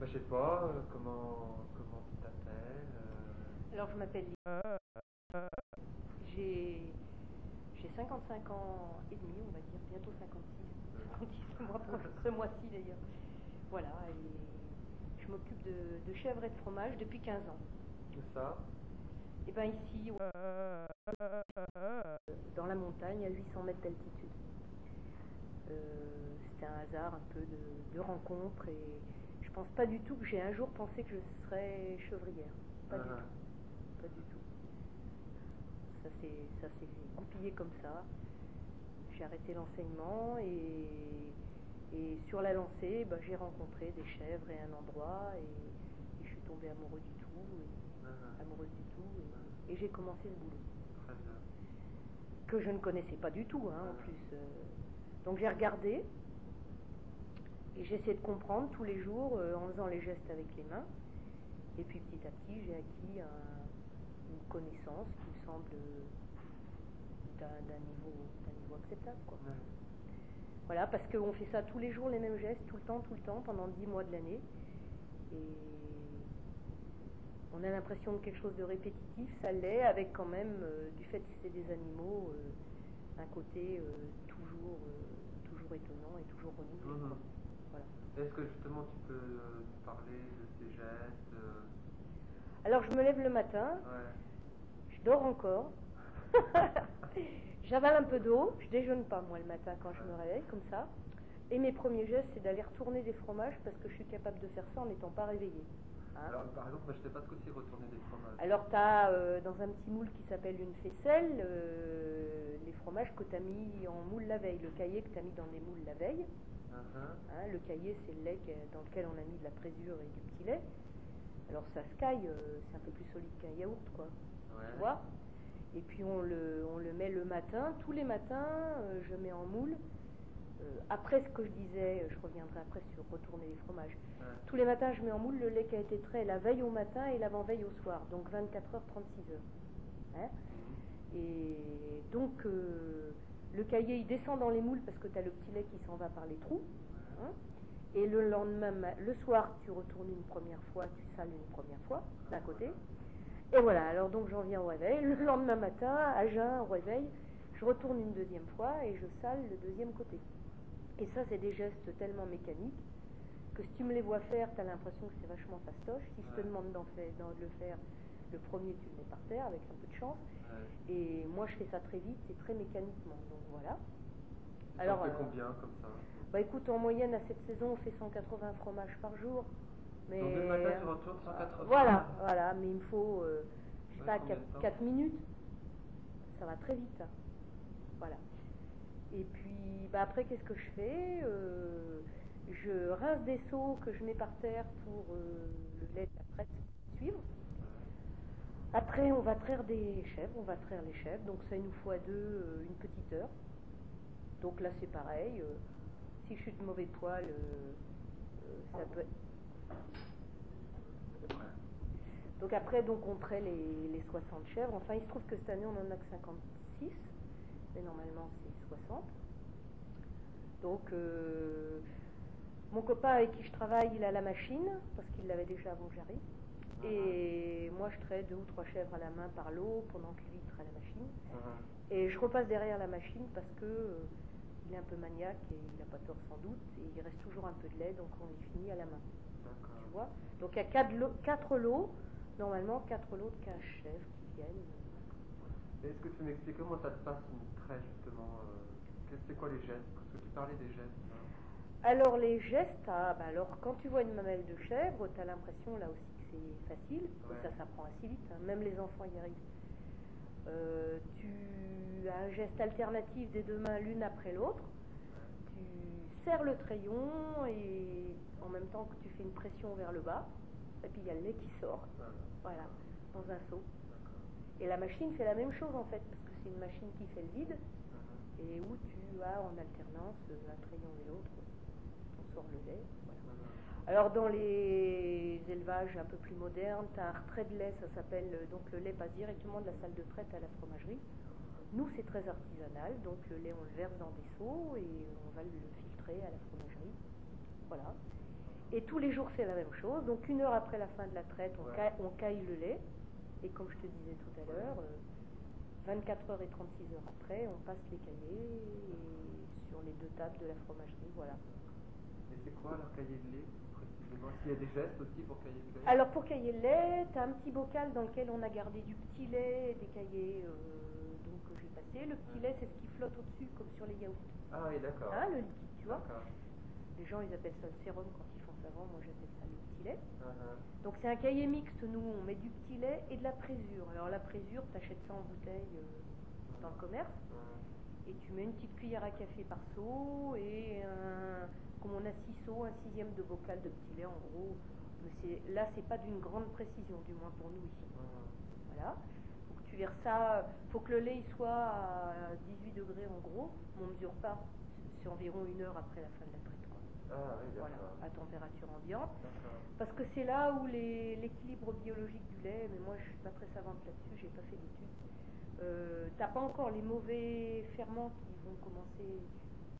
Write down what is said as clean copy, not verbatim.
Bah, je sais pas, comment tu t'appelles Alors, je m'appelle Lily. J'ai 55 ans et demi, on va dire, bientôt 56. 56 ce mois-ci d'ailleurs. Voilà, et je m'occupe de chèvres et de fromage depuis 15 ans. C'est ça? Et bien ici, dans la montagne, à 800 mètres d'altitude. C'était un hasard un peu de rencontre et je pense pas du tout que j'ai un jour pensé que je serais chevrière. Pas du tout. Pas du tout. Ça s'est goupillé comme ça. J'ai arrêté l'enseignement et sur la lancée, bah, j'ai rencontré des chèvres et un endroit et je suis tombée amoureuse du tout, amoureuse du tout et j'ai commencé ce boulot. Très bien. Que je ne connaissais pas du tout, hein, en plus. Donc j'ai regardé et j'essaie de comprendre tous les jours en faisant les gestes avec les mains. Et puis petit à petit, j'ai acquis une connaissance qui me semble d'un niveau acceptable, quoi. Voilà, parce qu'on fait ça tous les jours, les mêmes gestes, tout le temps, pendant 10 mois de l'année. Et on a l'impression de quelque chose de répétitif, ça l'est, avec quand même, du fait que c'est des animaux, un côté toujours étonnant et toujours renouvelé. Quoi. Voilà. Est-ce que justement tu peux nous parler de ces gestes Alors je me lève le matin, je dors encore, j'avale un peu d'eau, je déjeune pas moi le matin quand je me réveille comme ça, et mes premiers gestes c'est d'aller retourner des fromages parce que je suis capable de faire ça en n'étant pas réveillée. Hein. Alors par exemple, moi, je ne sais pas ce que c'est retourner des fromages. Alors tu as dans un petit moule qui s'appelle une faisselle les fromages que tu as mis en moule la veille, le caillé que tu as mis dans des moules la veille. Hein, le caillé c'est le lait dans lequel on a mis de la présure et du petit lait. Alors ça se caille, c'est un peu plus solide qu'un yaourt, quoi. Tu vois. Et puis on le met le matin. Tous les matins, je mets en moule. Après ce que je disais, je reviendrai après sur retourner les fromages. Tous les matins, je mets en moule le lait qui a été trait la veille au matin et l'avant-veille au soir. Donc 24 heures, 36 heures. Hein. Et donc le caillé, il descend dans les moules parce que tu as le petit lait qui s'en va par les trous. Hein. Et le lendemain, le soir, tu retournes une première fois, tu sales une première fois, d'un côté. Et voilà, alors donc j'en viens au réveil. Le lendemain matin, à jeun, au réveil, je retourne une deuxième fois et je sale le deuxième côté. Et ça, c'est des gestes tellement mécaniques que si tu me les vois faire, tu as l'impression que c'est vachement fastoche. Si je te demande de le faire, le premier, tu le mets par terre avec un peu de chance. Et moi, je fais ça très vite et très mécaniquement. Donc voilà. Alors, on fait combien comme ça? Bah écoute, en moyenne, à cette saison, on fait 180 fromages par jour. Mais, donc dès le matin, tu retournes 180. Voilà, mais il me faut, je sais pas, 4 minutes. Ça va très vite. Hein. Voilà. Et puis, bah après, qu'est-ce que je fais je rince des seaux que je mets par terre pour le lait de la traite qui va suivre. Après, on va traire des chèvres, on va traire les chèvres. Donc ça, il nous faut à deux une petite heure. Donc là, c'est pareil. Si je suis de mauvais poil, ça peut être... Donc après, donc, on traite les 60 chèvres. Enfin, il se trouve que cette année, on en a que 56. Mais normalement, c'est 60. Donc, mon copain avec qui je travaille, il a la machine, parce qu'il l'avait déjà avant que j'arrive. Et moi, je traite 2 ou 3 chèvres à la main par lot, pendant que lui, il traite la machine. Et je repasse derrière la machine parce que il est un peu maniaque et il n'a pas tort sans doute. Et il reste toujours un peu de lait, donc on les finit à la main. Tu vois. Donc il y a 4 lots, normalement 4 lots de 15 chèvres qui viennent. Est-ce que tu peux m'expliquer comment ça se passe une traite justement c'est quoi les gestes? Parce que tu parlais des gestes. Hein. Alors les gestes, alors quand tu vois une mamelle de chèvre, tu as l'impression là aussi que c'est facile, et ça s'apprend assez vite, hein. Même les enfants y arrivent. Tu as un geste alternatif des deux mains l'une après l'autre, tu serres le crayon et en même temps que tu fais une pression vers le bas, et puis il y a le lait qui sort, voilà, dans un seau. Et la machine fait la même chose en fait, parce que c'est une machine qui fait le vide, et où tu as en alternance un crayon et l'autre, on sort le lait. Voilà. Alors dans les élevages un peu plus modernes, tu as un retrait de lait, ça s'appelle, donc le lait passe directement de la salle de traite à la fromagerie. Nous c'est très artisanal, donc le lait on le verse dans des seaux et on va le filtrer à la fromagerie. Voilà. Et tous les jours, c'est la même chose. Donc, 1 heure après la fin de la traite, on caille le lait. Et comme je te disais tout à l'heure, 24 heures et 36 heures après, on passe les cahiers sur les 2 tables de la fromagerie. Voilà. Et c'est quoi alors cailler le lait précisément? Est-ce qu'il y a des gestes aussi pour cailler le lait? Alors, pour cailler le lait, tu as un petit bocal dans lequel on a gardé du petit lait et des cahiers donc, que j'ai passé. Le petit lait, c'est ce qui flotte au-dessus, comme sur les yaourts. Ah oui, d'accord. Hein, le liquide, tu vois. Les gens, ils appellent ça le sérum quand ils font savon. Moi, j'appelle ça le petit lait. Donc, c'est un cahier mixte. Nous, on met du petit lait et de la présure. Alors, la présure, tu achètes ça en bouteille dans le commerce. Et tu mets une petite cuillère à café par seau et comme on a 6 seaux, un 6e de bocal de petit lait, en gros. Mais là, c'est pas d'une grande précision, du moins pour nous ici. Voilà. Donc, tu verses ça. Faut que le lait il soit à 18 degrés en gros. On ne mesure pas. C'est environ 1 heure après la fin de la traite, quoi. Ah oui, d'accord. Voilà, à température ambiante. Parce que c'est là où l'équilibre biologique du lait, mais moi je suis pas très savante là-dessus, j'ai pas fait d'études. T'as pas encore les mauvais ferments qui vont commencer.